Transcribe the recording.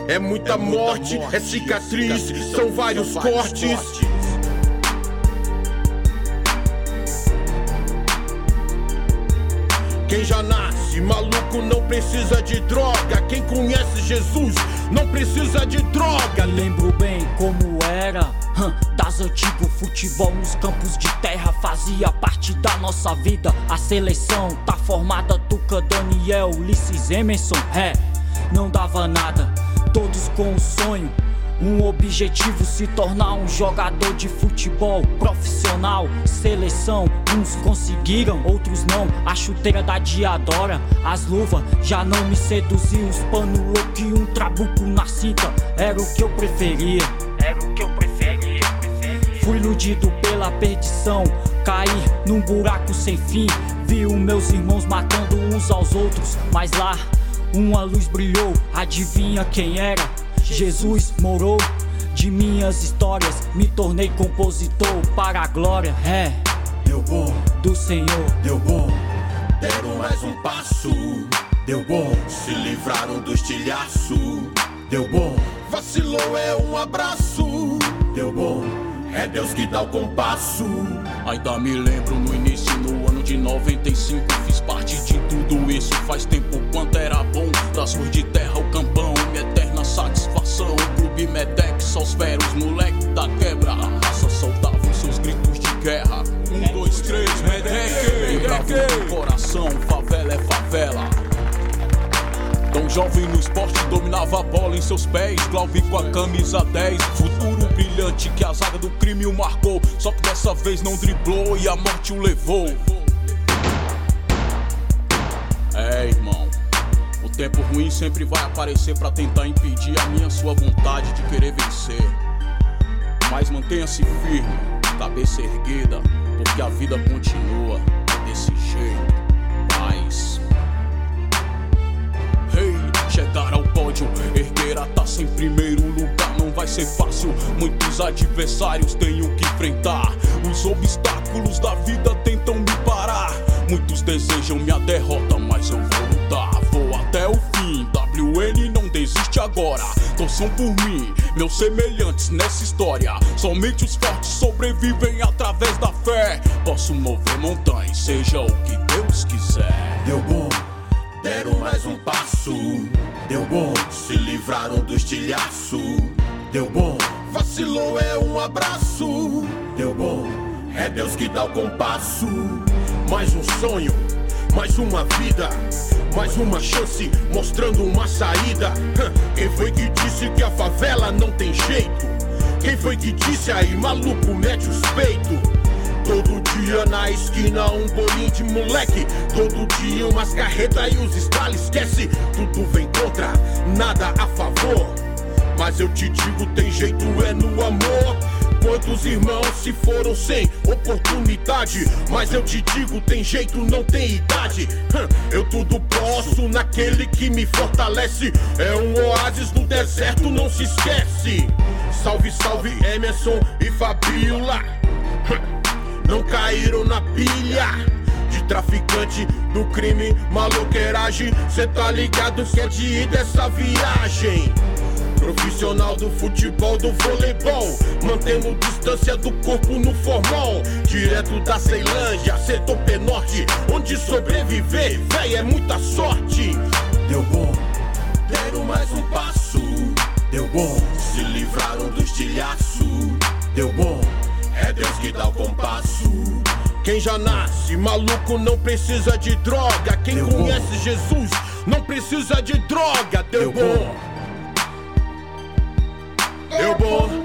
é muita morte, é cicatriz, são vários cortes. Quem já nasce maluco não precisa de droga. Quem conhece Jesus não precisa de droga. Lembro bem como era das antigo futebol nos campos de terra fazia parte da nossa vida. A seleção tá formada, Tuca, Daniel, Ulisses, Emerson. Não dava nada, todos com um sonho, um objetivo: se tornar um jogador de futebol profissional. Seleção, uns conseguiram, outros não. A chuteira da Diadora, as luvas já não me seduziam. Os pano louco e um trabuco na cinta era o que eu preferia. Fui iludido pela perdição, caí num buraco sem fim. Vi os meus irmãos matando uns aos outros, mas lá uma luz brilhou. Adivinha quem era? Jesus morou. De minhas histórias me tornei compositor para a glória. Deu bom do Senhor. Deu bom. Deram mais um passo. Deu bom. Se livraram do estilhaço. Deu bom. Vacilou é um abraço. Deu bom. É Deus que dá o compasso. Ainda me lembro no início, no ano de 95. Fiz parte de tudo isso faz tempo. Quanto era bom, das ruas de terra ao campão, minha eterna satisfação. O clube Medec, só os feros, moleque da quebra. A raça soltava os seus gritos de guerra. 1, 2, 3, Medec. Lembrava no coração, favela é favela. Tão jovem no esporte, dominava a bola em seus pés. Glauber com a camisa 10, futuro brilhante que a zaga do crime o marcou. Só que dessa vez não driblou e a morte o levou. Irmão, o tempo ruim sempre vai aparecer pra tentar impedir a minha sua vontade de querer vencer. Mas mantenha-se firme, cabeça erguida, porque a vida continua desse jeito. Paz. Chegar ao pódio, erguer a taça em primeiro lugar não vai ser fácil. Muitos adversários tenho que enfrentar. Os obstáculos da vida tentam me parar. Muitos desejam minha derrota, mas eu vou lutar. Vou até o fim, WN não desiste agora. Torçam por mim, meus semelhantes nessa história. Somente os fortes sobrevivem através da fé. Posso mover montanhas, seja o que Deus quiser. Deu bom. Deram mais um passo. Deu bom. Se livraram do estilhaço. Deu bom. Vacilou é um abraço. Deu bom. É Deus que dá o compasso. Mais um sonho, mais uma vida, mais uma chance, mostrando uma saída. Quem foi que disse que a favela não tem jeito? Quem foi que disse aí, maluco, mete os peitos? Todo dia na esquina um bolinho de moleque. Todo dia umas carretas e os estalos. Esquece, tudo vem contra, nada a favor. Mas eu te digo, tem jeito é no amor. Quantos irmãos se foram sem oportunidade? Mas eu te digo, tem jeito, não tem idade. Eu tudo posso naquele que me fortalece. É um oásis no deserto, não se esquece. Salve, salve Emerson e Fabiola. Não caíram na pilha de traficante do crime, maloqueiragem. Cê tá ligado que é de ir dessa viagem. Profissional do futebol, do voleibol, mantendo distância do corpo no formal. Direto da Ceilândia, setor P-Norte, onde sobreviver, véi, é muita sorte. Deu bom, deram mais um passo. Deu bom, se livraram do estilhaço. Deu bom, é Deus que dá o compasso. Quem já nasce maluco não precisa de droga. Quem Deu conhece bom. Jesus não precisa de droga. Deu bom. Deu bom.